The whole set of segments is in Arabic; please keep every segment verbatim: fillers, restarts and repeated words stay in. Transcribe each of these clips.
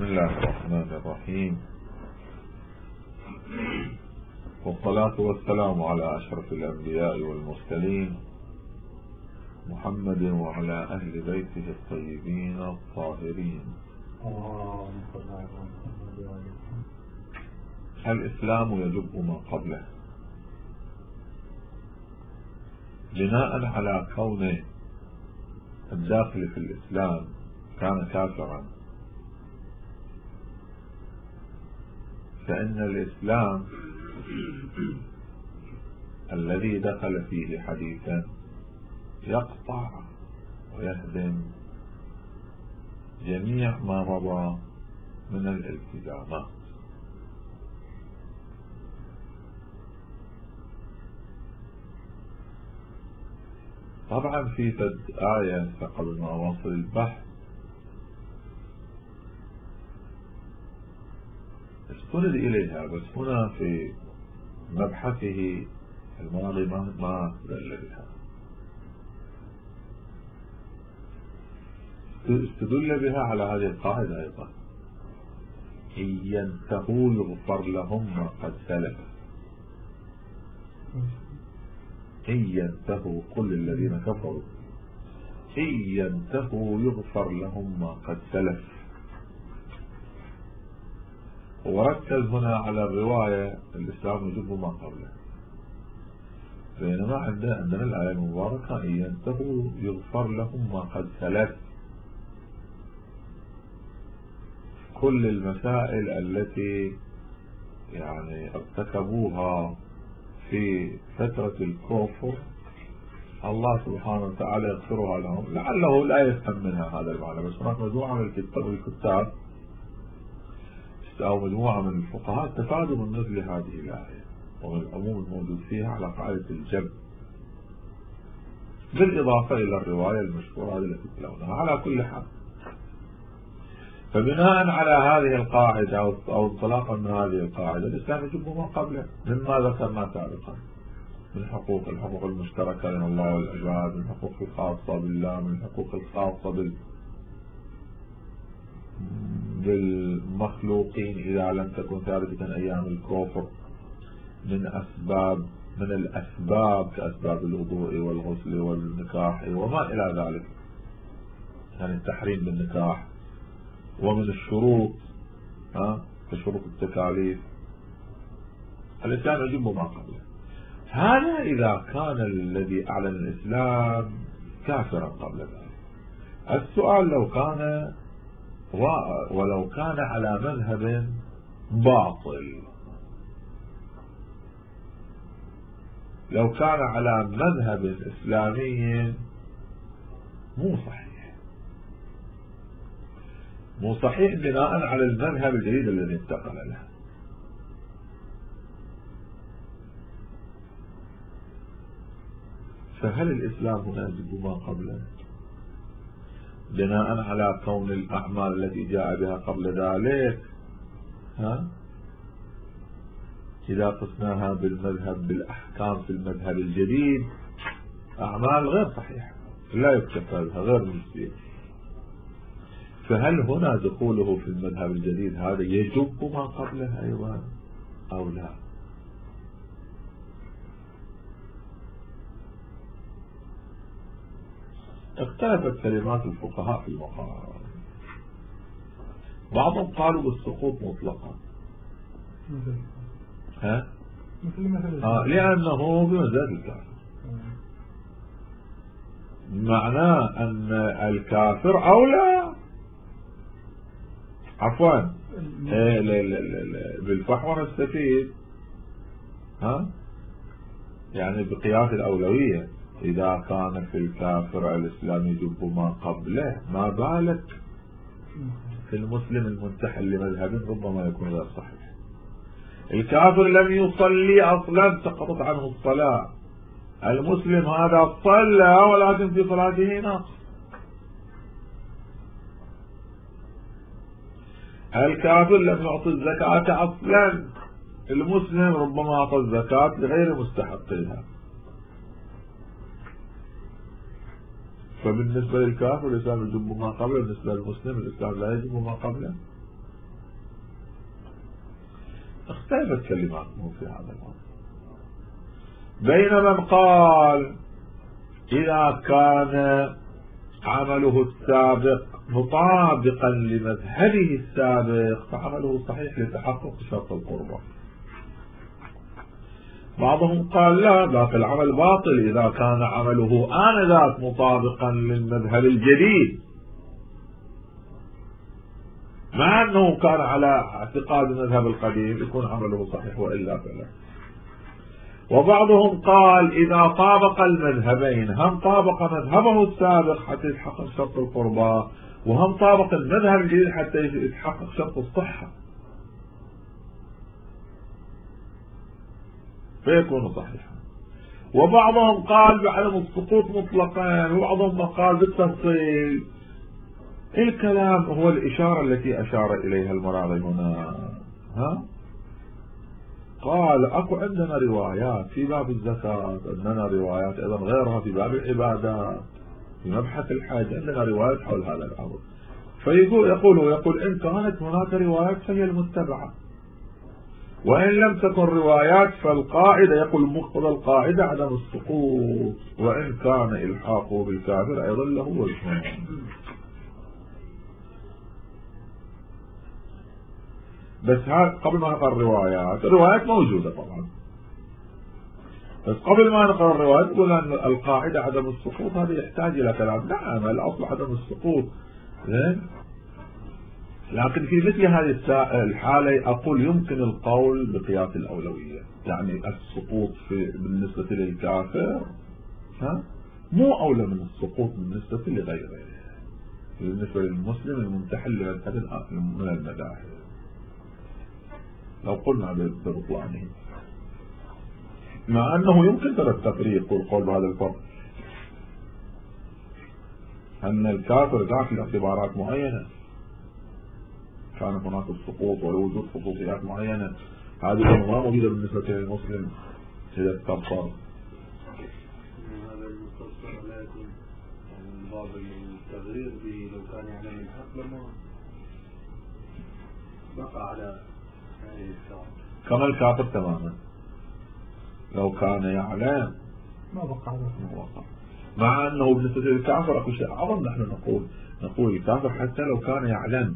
بسم الله الرحمن الرحيم، والصلاة والسلام على أشرف الأنبياء والمرسلين محمد وعلى أهل بيته الطيبين الطاهرين. الإسلام يجب ما قبله بناء على كون الداخل في الإسلام كان كافرا، فإن الإسلام الذي دخل فيه حديثا يقطع ويهدم جميع ما مضى من الالتزامات. طبعا في فد آية قبل ما أواصل البحث استند إليها، بس هنا في مبحثه الماضي ما استدل بها. استدل بها على هذه القاعدة أيضا: إن ينتهوا يغفر لهم ما قد سلف. إن ينتهوا قل الذين كفروا إن ينتهوا يغفر لهم ما قد سلف. وركز هنا على الرواية الإسلام يجب ما قبله، بينما عندنا عندنا الآية المباركة: إن ينتهوا يغفر لهم ما قد سلف. كل المسائل التي يعني ارتكبوها في فترة الكفر الله سبحانه وتعالى يغفرها لهم، لعله لا يفهم منها هذا المعنى. بس هناك مجموعة من الكتاب أو مجموعة من الفقهاء استفادوا من مثل هذه الآية ومن العموم الموجود فيها على قاعدة الجب، بالإضافة إلى الرواية المشهورة التي تلونها. على كل حال، فبناء على هذه القاعدة أو انطلاقا من هذه القاعدة الإسلام يجب ما قبله مما ذكرنا سابقا من حقوق الحقوق المشتركة بين الله والعباد، من حقوق الخاصة بالله، من الحقوق الخاصة بال بالمخلوقين إذا لم تكن ثابتة أيام الكفر، من أسباب من الأسباب كأسباب الوضوء والغسل والنكاح وما إلى ذلك، يعني التحريم بالنكاح، ومن الشروط ها كشروط التكاليف. الإسلام يجب ما قبله. هذا إذا كان الذي أعلن الإسلام كافرا قبل ذلك. السؤال لو كان ولو كان على مذهب باطل، لو كان على مذهب إسلامي مو صحيح مو صحيح بناء على المذهب الجديد الذي انتقل له، فهل الإسلام هنا يجب ما قبله بناء على كون الأعمال التي جاء بها قبل ذلك ها إذا قسناها بالمذهب بالأحكام في المذهب الجديد أعمال غير صحيحة لا يكتفى بها، غير مجزية. فهل هنا دخوله في المذهب الجديد هذا يجب ما قبله أيضا أو لا؟ اختلفت كلمات الفقهاء في المقام. بعضهم قالوا بالسقوط مطلقا، ها آه لأنه بمنزلة الكافر، معناه أن الكافر أولى عفوا إيه لا لا لا بالفحوى نستفيد ها يعني بقياس الأولوية. إذا كان في الكافر الإسلام يجب ما قبله، ما بالك في المسلم المنتحل لمذهب ربما يكون غير صحيح. الكافر لم يصلي أصلا سقطت عنه الصلاة، المسلم هذا صلى ولكن في صلاته نقص. الكافر لم يعطي الزكاة أصلا، المسلم ربما أعطى الزكاة لغير مستحقها. فبالنسبة للكافر الإسلام يجب ما قبله، بالنسبة للمسلم الإسلام لا يجب ما قبله. اختلفت كلماتهم في هذا الأمر. بين من قال إذا كان عمله السابق مطابقا لمذهبه السابق فعمله صحيح لتحقق شرط القربة. بعضهم قال لا، ذاك العمل باطل إذا كان عمله آنذاك مطابقا للمذهب الجديد، مع أنه كان على اعتقاد المذهب القديم يكون عمله صحيح وإلا فلا. وبعضهم قال إذا طابق المذهبين، هم طابق مذهبه السابق حتى يتحقق شرط القربى، وهم طابق المذهب الجديد حتى يتحقق شرط الصحة، فيكون صحيحا. وبعضهم قال بعدم السقوط مطلقا، وبعضهم قال بالتفصيل. الكلام هو الإشارة التي أشار إليها المراغي هنا. ها؟ قال أكو عندنا روايات في باب الزكاة، عندنا روايات أيضا غيرها في باب العبادات، في مبحث الحج عندنا روايات حول هذا الأمر. فيقول يقول يقول إن كانت هناك روايات فهي المتبعة، وإن لم تكن روايات فالقاعدة، يقول مقتضى القاعدة عدم السقوط، وإن كان إلحاقه بالكافر أيضا له وجه. بس قبل ما نقرأ الروايات، الروايات موجودة طبعا، بس قبل ما نقرأ الروايات نقول أن القاعدة عدم السقوط هذا يحتاج إلى كلام. نعم الأصل عدم السقوط، زين، لكن في مثل هذه الحالة أقول يمكن القول بقياس الأولوية، يعني السقوط في بالنسبة للكافر ها مو أولى من السقوط بالنسبة لغيره، بالنسبة للمسلم المنتحل لمذهب من المذاهب لو قلنا ببطلانه، مع أنه يمكن ترى التفريق والقول بهذا الفرق، أن الكافر ذاك لاعتبارات معينة كان هناك السقوط ولوجود خصوصيات معينة، هذه ما موجودة بالنسبة للمسلم إذا استبصر. هذا المستبصر لا يكون من باب التغرير به، لو كان يعلم الحق لما بقى على هذه الساعة كما الكافر تماما، لو كان يعلم ما بقى على الواقع، مع أنه بالنسبة للكافر أكو شيء أعظم. نحن نقول نقول الكافر حتى لو كان يعلم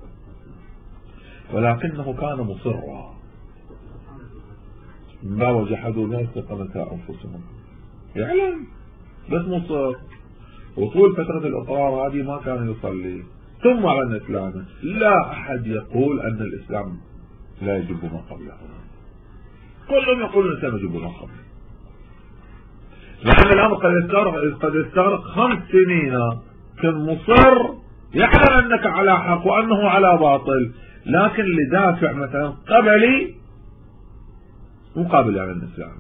ولكنه كان مصرا، ما وجحدوا لا استقامتها أنفسهم، يعلم بس مصر، وطول فترة الإقرار هذه ما كان يصلي، ثم على الإسلام. لا أحد يقول أن الإسلام لا يجب ما قبله، كلهم يقولون الإسلام يجب ما قبله، لأن الأمر قد يستغرق قد يستغرق خمس سنين كان مصر يعلم أنك على حق وأنه على باطل، لكن لدافع مثلا قبلي مقابل على الإسلام،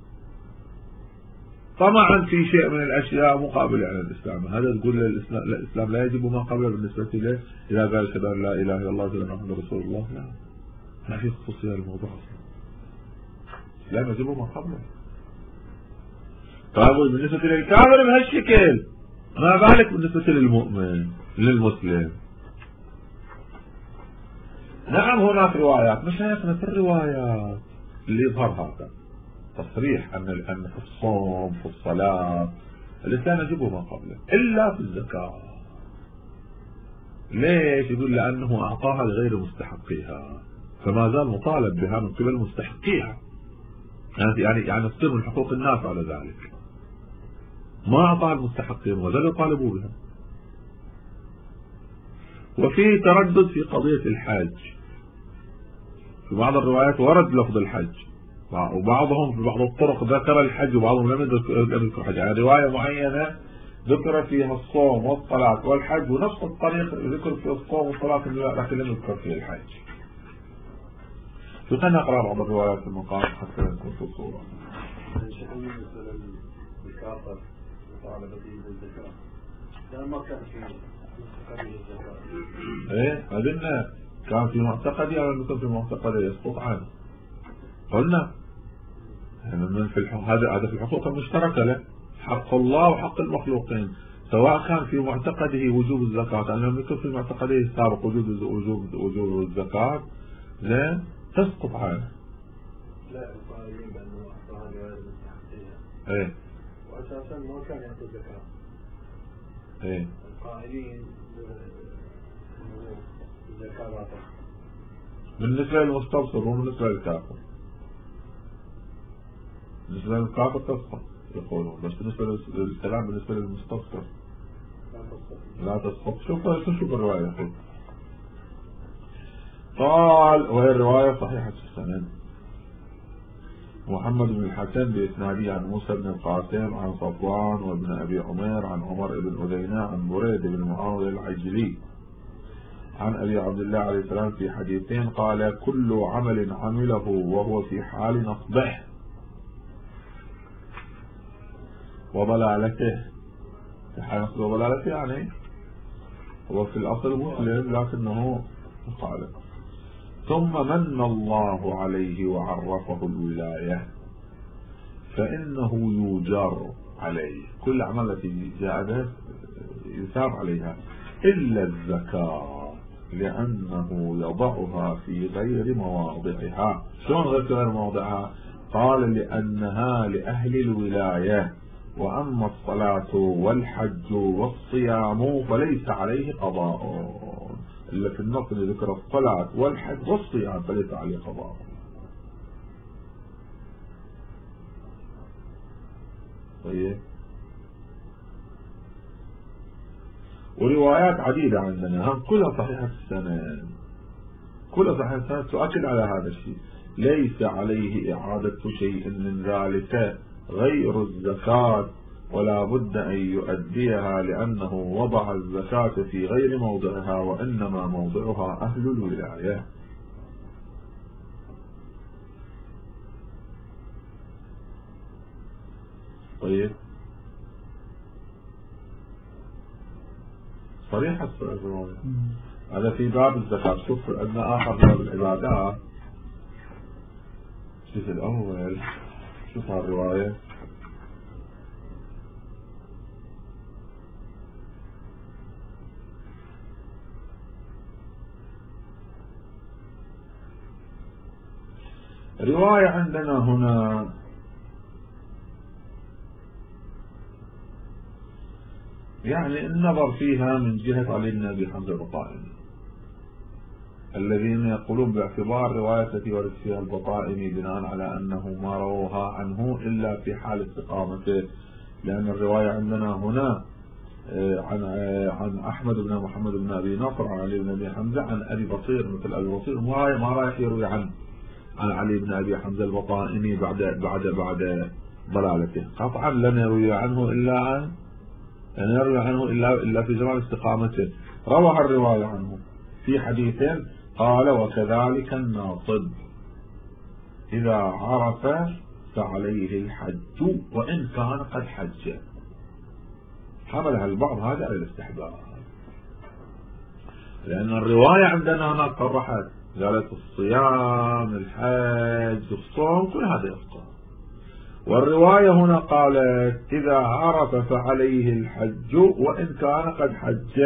طمعا في شيء من الأشياء مقابل على الإسلام، هذا تقول الإسلام, الإسلام لا يجب ما قبله بالنسبة له إذا قال أشهد أن لا إله إلا الله وأن محمدا رسول الله؟ لا، ما في خصوصية للموضوع، الإسلام يجب ما قبله. فأقول بالنسبة للكافر بهالشكل، ما بالك بالنسبة للمؤمن للمسلم. نعم هناك روايات، مشايخنا في الروايات اللي يظهر هذا تصريح أن أن في الصوم في الصلاة الإسلام يجب ما قبله إلا في الزكاة. ليش؟ يقول لأنه أعطاها لغير مستحقيها، فما زال مطالب بها من قبل مستحقيها، يعني يعني يعني تصير من حقوق الناس على ذلك، ما أعطاها المستحقين وزال يطالبوا بها. وفي تردد في قضية الحج، في بعض الروايات ورد لفظ الحج، وبعضهم في بعض الطرق ذكر الحج وبعضهم لم يذكر الحج، يعني رواية معينة ذكر فيها الصوم والصلاة والحج، ونفس الطريق ذكر فيها الصوم والصلاة لكن لم يذكر فيها الحج. فخلنا نقرأ بعض الروايات في المقام حتى نكون في الصورة. مثلا الكافر مطالبته بالزكاة كان ما كان في معتقده الزكاة. ايه قلنا كان في معتقدي او لم يكن في معتقدي يسقط عنه. قلنا من في الحقوق، هذا هذا في الحقوق المشتركة له، حق الله وحق المخلوقين، سواء كان في معتقده وجوب الزكاة أو لم يكن في معتقده السابق وجوب وجوب وجوب الزكاة، لا تسقط عنه. لا القائلين بأنه أعطاها لغير مستحقيها. ايه وأساسا ما كان يعطي زكاة. ايه القائلين إنه الزكاة لا تسقط. بالنسبة للمستبصر وبالنسبة للكافر. بالنسبة للكافر تسقط يقولون، بس بالنسبة للكلام بالنسبة للمستبصر لا تسقط. شوف شوف الرواية يقول. قال وهي الرواية صحيحة السند. محمد بن الحسن بإسناده عن موسى بن القاسم عن صفوان وابن أبي عمير عن عمر بن أذينة عن بريد بن معاوية العجلي عن أبي عبد الله عليه السلام في حديثين قال: كل عمل عمله وهو في حال نصبه وضلالته، في حال نصبه وضلالته يعني هو في الأصل مسلم لكنه مخالف. ثم من الله عليه وعرفه الولاية فإنه يجار عليه، كل أعمال التي جاء به يثاب عليها إلا الزكاة لأنه يضعها في غير مواضعها. شلون غير مواضعها؟ قال: لأنها لأهل الولاية، وأما الصلاة والحج والصيام فليس عليه قضاء. إلا في النص اللي ذكر الصلاة والحج والصيام فليس عليه قضاء. طيب، وروايات عديدة عندنا هم كلها صحيحة السند، كلها صحيحة السند تؤكد على هذا الشيء. ليس عليه إعادة شيء من ذلك غير الزكاة، ولا بد أن يؤديها لأنه وضع الزكاة في غير موضعها، وإنما موضعها أهل الولاية. طيب، صريحة الرواية هذا في باب الزكاة. شوف أن آخر باب العبادات، شوف الأول، شوف الرواية. رواية عندنا هنا يعني النظر فيها من جهة علي بن أبي حمزة البطائني، الذين يقولون باعتبار رواية التي ورد فيها البطائني بناء على أنه ما روها عنه إلا في حال استقامته، لأن الرواية عندنا هنا عن عن أحمد بن محمد بن أبي نصر عن علي بن أبي حمزة عن أبي بصير مثل أبي بصير، ما رايح يروي عن عن علي بن أبي حمزة البطائني بعد بعد بعد ضلالته. قطعا لن يروي عنه إلا عن لن يروي عنه إلا إلا في زمان استقامته. روى الرواية عنه في حديثين قال: وكذلك الناصب إذا عرف فعليه الحج وإن كان قد حج. حملها البعض هذا على الاستحباب، لأن الرواية عندنا هنا صرحت قالت الصيام الحج الصوم كل هذا يفقه، والرواية هنا قالت إذا عرف فعليه الحج وإن كان قد حج.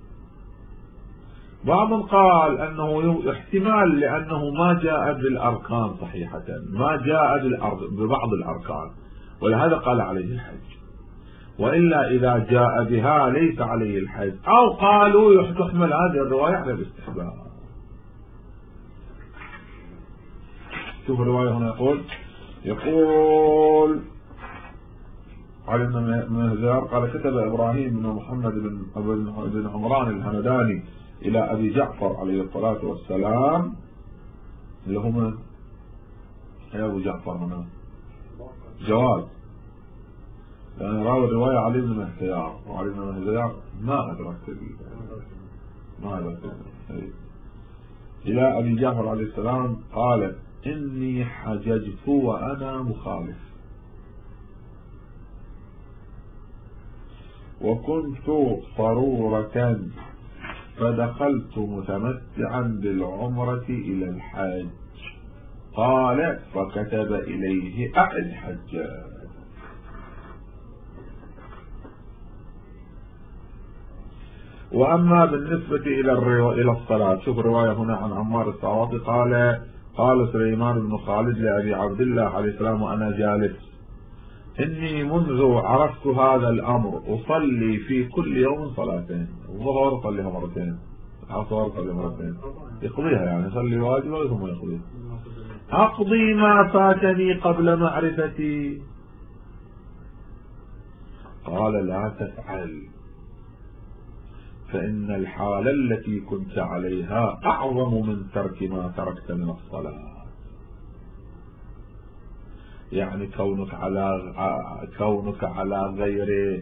بعض قال أنه احتمال لأنه ما جاء بالأركان صحيحة، ما جاء ببعض الأركان، ولهذا قال عليه الحج، وإلا إذا جاء بها ليس عليه الحج. أو قالوا يحتمل هذه الرواية على الاستحباب. شوف الرواية هنا يقول يقول علي بن مهزار قال: كتب إبراهيم بن محمد بن عمران الهمداني إلى أبي جعفر عليه الصلاة والسلام، اللي هم يا أبو جعفر هنا جواز، لأن راوي الرواية علي بن مهزار، وعلي بن مهزار ما أدرك ما أدرك إلى أبي جعفر عليه السلام قال: إني حججت وأنا مخالف، وكنت صرورة فدخلت متمتعا بالعمرة إلى الحج. قال: فكتب إليه أعد حجاج. وأما بالنسبة إلى إلى الصلاة، شوف الرواية هنا عن عمار الصواطي قال: قال سليمان بن خالد لأبي عبد الله عليه السلام وأنا جالس: إني منذ عرفت هذا الأمر أصلي في كل يوم صلاتين، الظهر صليها مرتين، العصر صليها مرتين، يقضيها يعني يصلي واجبه ثم يقضيها، أقضي ما فاتني قبل معرفتي. قال: لا تفعل، فإن الحال التي كنت عليها أعظم من ترك ما تركت من الصلاة. يعني كونك على كونك على غير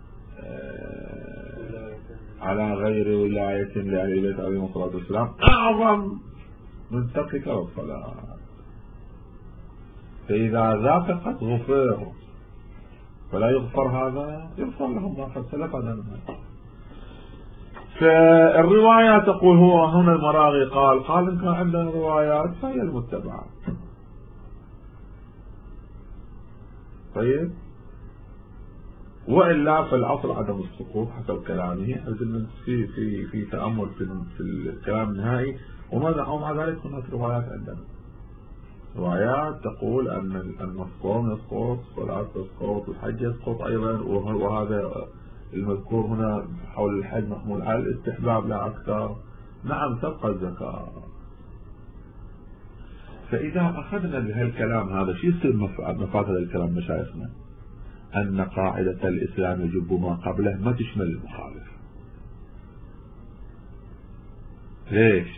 على غير ولاية لأهل بيت عليهم الصلاة والسلام أعظم من تركك للصلاة. فإذا ذاك قد غفر فلا يغفر هذا، يغفر لهم ما قد سلف. فالرواية تقول هو هنا المراغي قال قال إن كان عندنا روايات فهي المتبعة. طيب، وإلا فالأصل عدم السقوط حسب كلامه. في في في تأمل في في الكلام النهائي. ومع ذلك هناك روايات عندنا روايات تقول أن أن الصوم يسقط، الصلاة تسقط، الحج يسقط أيضا. وهذا المذكور هنا حول الحج محمول على الاستحباب لا أكثر. نعم تبقى الزكاة. فإذا أخذنا بهالكلام هذا شو يصير مفاد هذا الكلام مشايخنا؟ أن قاعدة الإسلام يجب ما قبله ما تشمل المخالف. ليش؟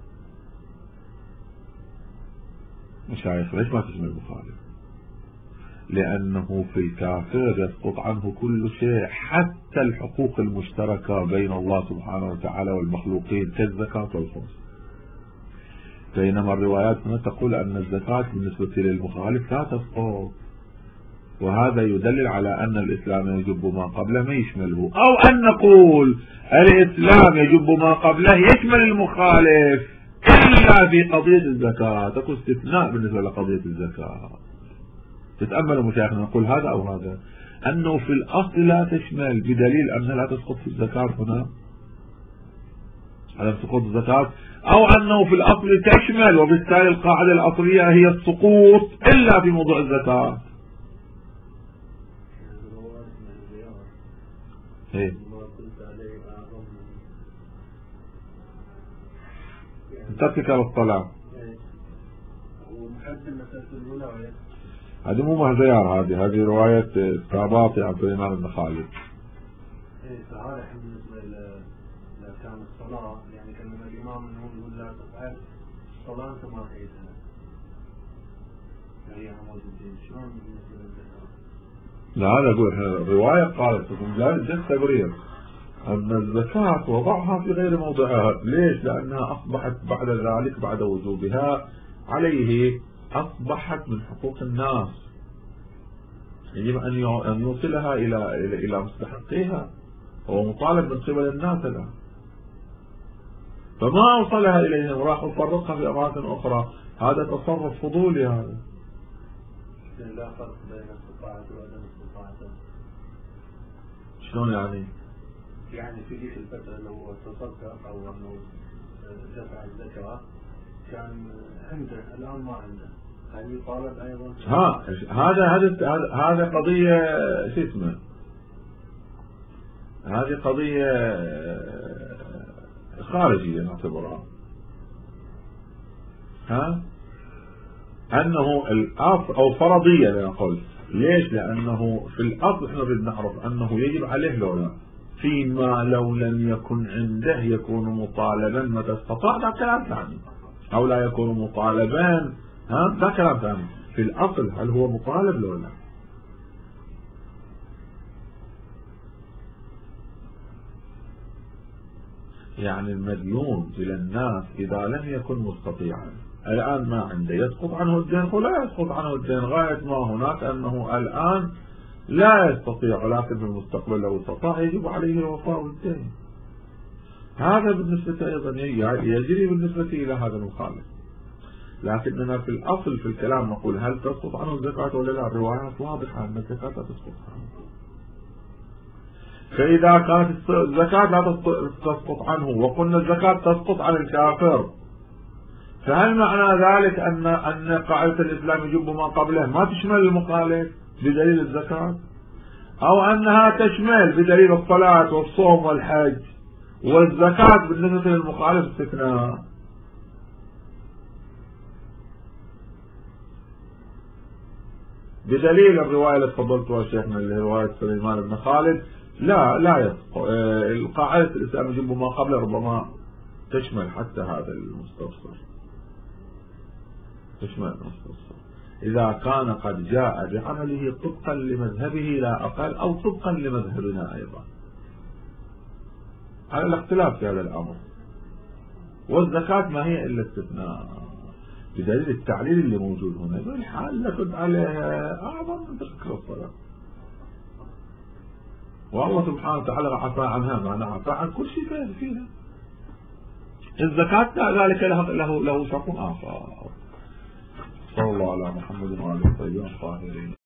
مشايخ ليش ما تشمل المخالف؟ لأنه في الكافر يسقط عنه كل شيء، حتى الحقوق المشتركة بين الله سبحانه وتعالى والمخلوقين كالزكاة والخمس. بينما الروايات هنا تقول أن الزكاة بالنسبة للمخالف لا تسقط. وهذا يدلل على أن الإسلام يجب ما قبله ما يشمله، أو أن نقول الإسلام يجب ما قبله يشمل المخالف إلا في قضية الزكاة. تكون استثناء بالنسبة لقضية الزكاة. تتأمل مشايخنا نقول هذا أو هذا، أنه في الأصل لا تشمل بدليل أن لا تسقط في الزكاة هنا عدم سقوط الزكاة، أو أنه في الأصل تشمل وبالتالي القاعدة الأصلية هي السقوط إلا في موضوع الزكاة. ايه تركك للصلاة هذه مو مهزيار، هذه هذه رواية استعباطي عن سليمان بن خالد. ايه فهذا الحين بالنسبة لأركان الصلاة، يعني كان الإمام انه يقول لا تفعل الصلاة أنت ما تعيدها، هي موجودين شلون بالنسبة للزكاة؟ لا هذا أقول الرواية قالت جد تبرير أن الزكاة وضعها في غير موضعها. ليش؟ لأنها أصبحت بعد ذلك بعد وجوبها عليه أصبحت من حقوق الناس، يجب أن يوصلها إلى إلى إلى مستحقيها، هو مطالب من قبل الناس له، فما أوصلها إليهم وراح يفرقها في أماكن أخرى. هذا تصرف فضولي. هذا لا فرق بين استطاعة وعدم استطاعة. شلون يعني؟ يعني في ذيك الفترة لو تصدق أو أنه دفع الزكاة كان عنده، الآن ما عنده، هل يطالب أيضا؟ ها هذا هذا هذا قضية شو اسمه؟ هذه قضية خارجية نعتبرها. ها أنه الأصل أو فرضية لنقول. ليش؟ لأنه في الأصل احنا بدنا نعرف أنه يجب عليه لو لا، فيما لو لم يكن عنده يكون مطالبا متى استطاع، ده كلام ثاني، أو لا يكون مطالبا، ها ده كلام ثاني. في الأصل هل هو مطالب لو لا؟ يعني المديون إلى الناس إذا لم يكن مستطيعا الآن ما عنده يسقط عنه الدين ولا يسقط عنه الدين غاية ما هناك أنه الآن لا يستطيع، ولكن في المستقبل لو استطاع يجب عليه الوفاء بالدين. هذا بالنسبة أيضا يجري بالنسبة إلى هذا المخالف. لكننا في الأصل في الكلام نقول هل تسقط عنه الزكاة ولا لا؟ الروايات واضحة أن الزكاة لا تسقط عنه. فإذا كانت الزكاة لا تسقط عنه، وقلنا الزكاة تسقط عن الكافر، فهل معنى ذلك أن أن قاعدة الإسلام يجب ما قبله ما تشمل المخالف بدليل الزكاة، أو أنها تشمل بدليل الصلاة والصوم والحج والزكاة بالنسبة للمخالف استثناء؟ بدليل الرواية اللي تفضلتها شيخنا اللي هي رواية سليمان بن خالد لا لا يصح. القاعدة الإسلام يجب ما قبله ربما تشمل حتى هذا المستفسر، تشمل المستفسر إذا كان قد جاء بعمله طبقا لمذهبه لا أقل أو طبقا لمذهبنا أيضا، على الاختلاف في هذا الأمر. والزكاة ما هي إلا استثناء بدليل التعليل اللي موجود هنا، بالحال لكن عليها أعظم من تذكر الصلاة، والله سبحانه وتعالى عفى عنها، معنى عفى عن كل شيء فيها. الزكاة ذلك له له له شرط آخر. صلى الله على محمد وعلى آله الطيبين الطاهرين.